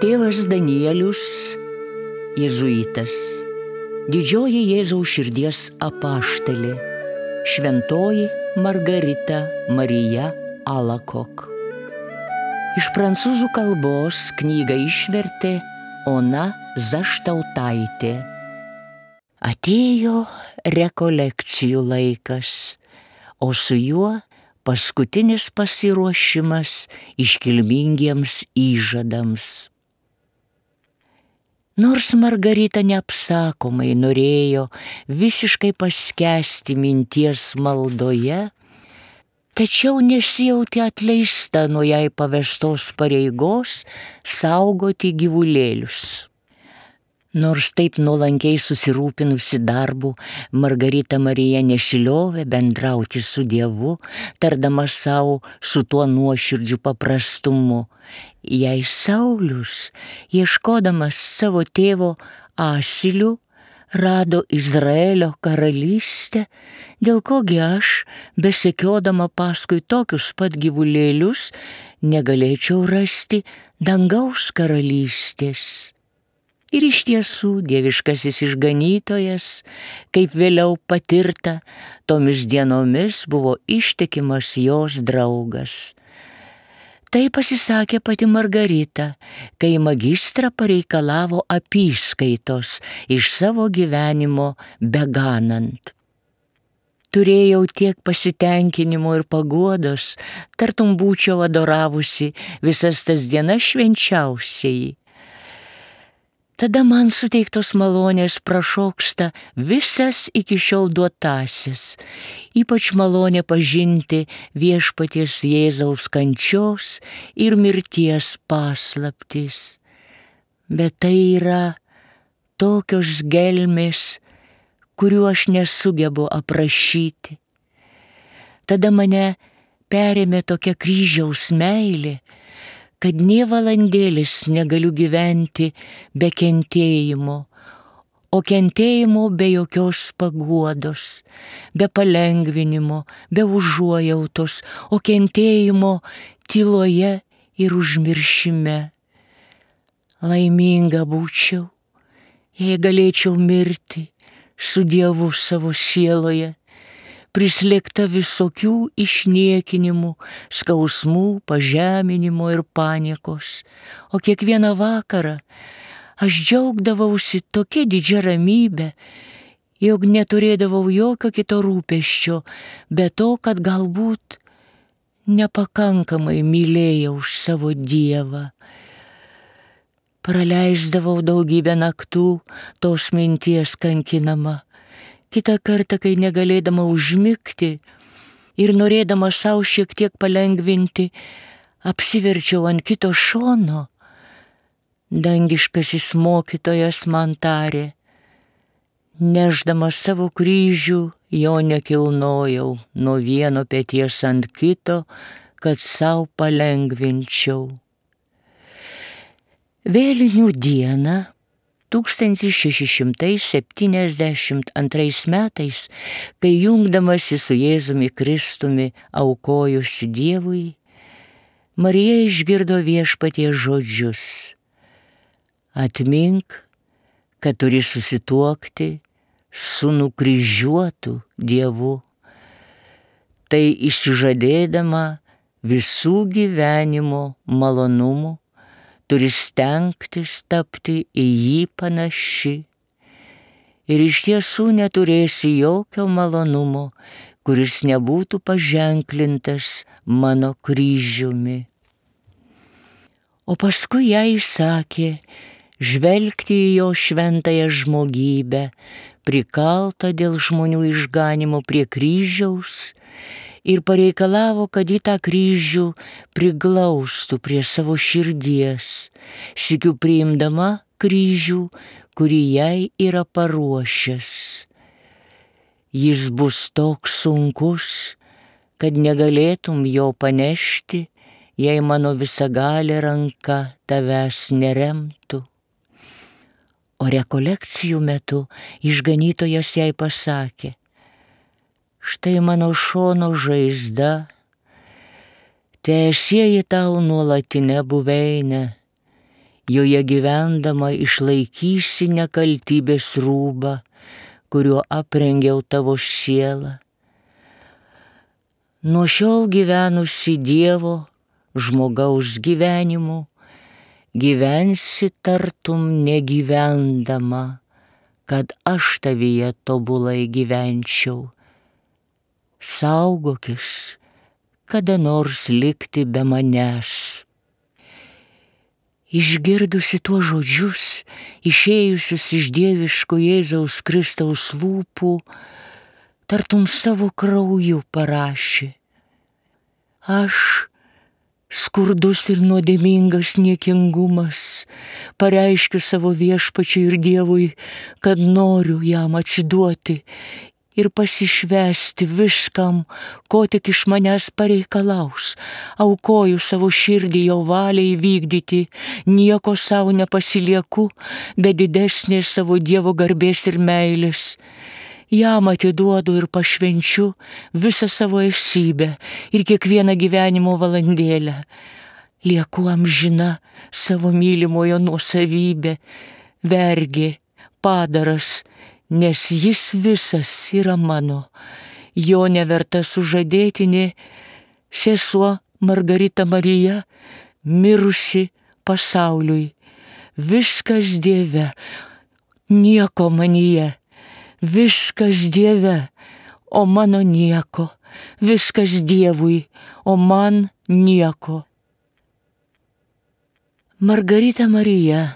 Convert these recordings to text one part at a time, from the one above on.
Tėvas Danielius, jėzuitas, didžioji Jėzaus širdies apaštalė, šventoji Margarita Marija Alakok. Iš prancūzų kalbos knygą išvertė Ona Zaštautaitė. Atėjo rekolekcijų laikas, o su juo paskutinis pasiruošimas iškilmingiems įžadams. Nors Margarita neapsakomai norėjo visiškai paskęsti minties maldoje, tačiau nesijautė atleista nuo jai pavestos pareigos saugoti gyvulėlius. Nors taip nuolankiai susirūpinusi darbu, Margarita Marija nesiliovė bendrauti su Dievu, tardama savo su tuo nuoširdžiu paprastumu. Jei Saulius, ieškodamas savo tėvo asilių, rado Izraelio karalystę, dėl kogi aš, besekiodama paskui tokius pat gyvulėlius, negalėčiau rasti dangaus karalystės. Ir iš tiesų dieviškasis išganytojas, kaip vėliau patirta, tomis dienomis buvo ištikimas jos draugas. Tai pasisakė pati Margarita, kai magistrą pareikalavo apyskaitos iš savo gyvenimo beganant. Turėjau tiek pasitenkinimo ir paguodos, tartum būčiau adoravusi visas tas dienas švenčiausiai. Tada man suteiktos malonės prašoksta visas iki šiol duotasias, ypač malonė pažinti viešpaties Jėzaus kančios ir mirties paslaptis. Bet tai yra tokios gelmės, kurių aš nesugebu aprašyti. Tada mane perėmė tokia kryžiaus meilė, kad nė valandėlis negaliu gyventi be kentėjimo, o kentėjimo be jokios paguodos, be palengvinimo, be užuojautos, o kentėjimo tyloje ir užmiršime. Laiminga būčiau, jei galėčiau mirti su Dievu savo sieloje, prislėgta visokių išniekinimų, skausmų, pažeminimo ir paniekos. O kiekvieną vakarą aš džiaugdavausi tokia didžia ramybė, jog neturėdavau jokio kito rūpesčio, be to, kad galbūt nepakankamai mylėjau savo Dievą. Praleisdavau daugybę naktų tos minties kankinama. Kitą kartą, kai negalėdama užmigti ir norėdama savo šiek tiek palengvinti, apsiverčiau ant kito šono, dangiškasis mokytojas man tarė: nešdama savo kryžių, jo nekilnojau nuo vieno peties ant kito, kad savo palengvinčiau. Vėlinių dieną 1672 metais, kai jungdamasi su Jėzumi Kristumi aukojusi Dievui, Marija išgirdo viešpaties žodžius: atmink, kad turi susituokti su nukryžiuotu Dievu. Tai išsižadėdama visų gyvenimo malonumų, turi stengtis tapti į jį panaši. Ir iš tiesų neturėsi jokio malonumo, kuris nebūtų paženklintas mano kryžiumi. O paskui jai įsakė žvelgti į jo šventąją žmogybę, prikaltą dėl žmonių išganymo prie kryžiaus, ir pareikalavo, kad į tą kryžių priglaustų prie savo širdies, sykiu priimdama kryžių, kurį jai yra paruošęs. Jis bus toks sunkus, kad negalėtum jo panešti, jei mano visagalė ranka tavęs neremtų. O rekolekcijų metu išganytojas jai pasakė: štai mano šono žaizda, tesieji tau nuolatinę buveinę, joje gyvendama išlaikysi nekaltybės rūbą, kuriuo aprengiau tavo sielą. Nuo šiol gyvenusi Dievo, žmogaus gyvenimu, gyvensi tartum negyvendama, kad aš tavyje tobulai gyvenčiau. Saugokis, kada nors likti be manęs. Išgirdusi tuos žodžius, išėjusius iš dieviško Jėzaus Kristaus lūpų, tartum savo krauju parašė: aš, skurdus ir nuodėmingas niekingumas, pareiškiu savo Viešpačiui ir Dievui, kad noriu jam atsiduoti ir pasišvęsti viskam, ko tik iš manęs pareikalaus. Aukoju savo širdį jo valiai vykdyti, nieko savo nepasilieku, be didesnės savo Dievo garbės ir meilės. Jam atiduodu ir pašvenčiu visą savo esybę ir kiekvieną gyvenimo valandėlę. Lieku amžina savo mylimojo nuosavybė, vergė, padaras, nes jis visas yra mano. Jo neverta sužadėtinė sesuo Margarita Marija, mirusi pasauliui. Viskas Dieve, nieko manyje. Viskas Dieve, o mano nieko. Viskas Dievui, o man nieko. Margarita Marija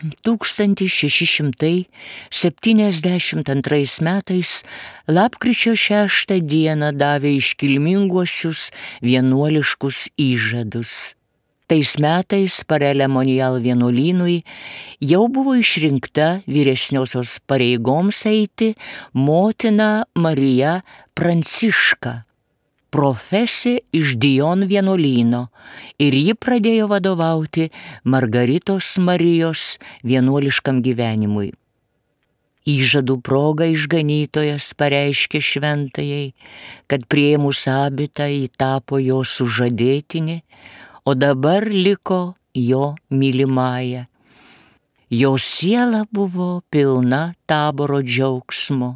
1672 metais lapkričio 6 dieną davė iškilminguosius vienuoliškus įžadus. Tais metais Parelemonial vienuolynui jau buvo išrinkta vyresniosios pareigoms eiti motina Marija Pranciška, profesė iš Dijon vienuolyno, ir ji pradėjo vadovauti Margaritos Marijos vienuoliškam gyvenimui. Įžadų proga išganytojas pareiškė šventajai, kad priėmus abitą ji tapo jo sužadėtinė, o dabar liko jo mylimąja. Jo siela buvo pilna taboro džiaugsmo.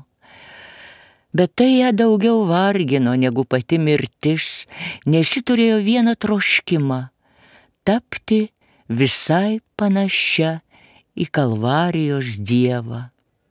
Bet tai ją daugiau vargino negu pati mirtis, nes ji turėjo vieną troškimą – tapti visai panašia į Kalvarijos Dievą.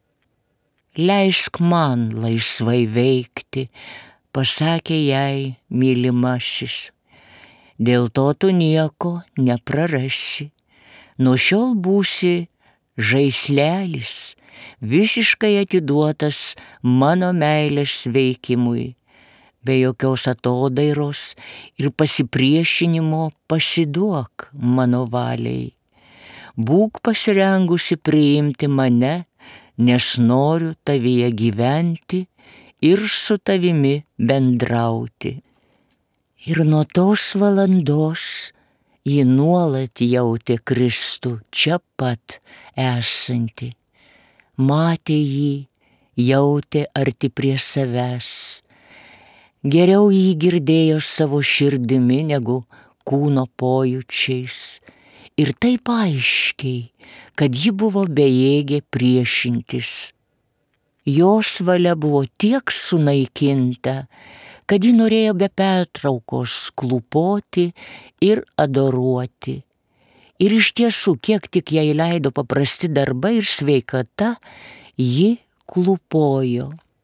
Leisk man laisvai veikti, pasakė jai mylimasis. Dėl to tu nieko neprarasi. Nuo šiol būsi žaislelis, visiškai atiduotas mano meilės veikimui. Be jokios atodairos ir pasipriešinimo pasiduok mano valiai. Būk pasirengusi priimti mane, nes noriu tavyje gyventi ir su tavimi bendrauti. Ir nuo tos valandos ji nuolat jautė Kristų čia pat esantį. Matė jį, jautė arti prie savęs. Geriau jį girdėjo savo širdimi negu kūno pojūčiais. Ir taip aiškiai, kad ji buvo bejėgė priešintis. Jos valia buvo tiek sunaikinta, kad ji norėjo be pertraukos klūpoti ir adoruoti. Ir iš tiesų, kiek tik jai leido paprasti darbai ir sveikata, ji klūpojo.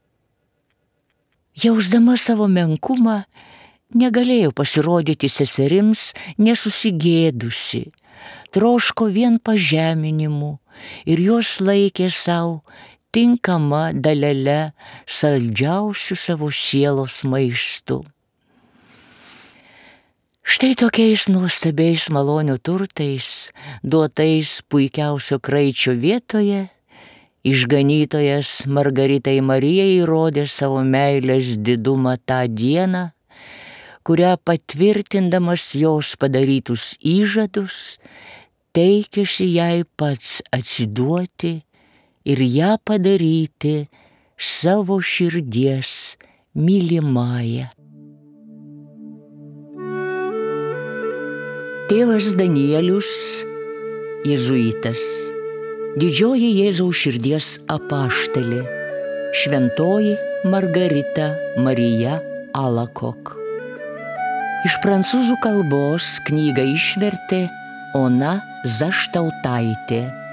Jausdama savo menkumą, negalėjo pasirodyti seserims nesusigėdusi, troško vien pažeminimų ir jos laikė savo tinkama dalele saldžiausių savo sielos maistu. Štai tokiais nuostabiais malonių turtais, duotais puikiausio kraičio vietoje, išganytojas Margaritai Marijai įrodė savo meilės didumą tą dieną, kurią patvirtindamas jos padarytus įžadus, teikėsi jai pats atsiduoti ir ją padaryti savo širdies mylimąja. Tėvas Danielius jėzuitas, didžioji Jėzaus širdies apaštalė, šventoji Margarita Marija Alacoque. Iš prancūzų kalbos knygą išvertė Ona Zaštautaitė.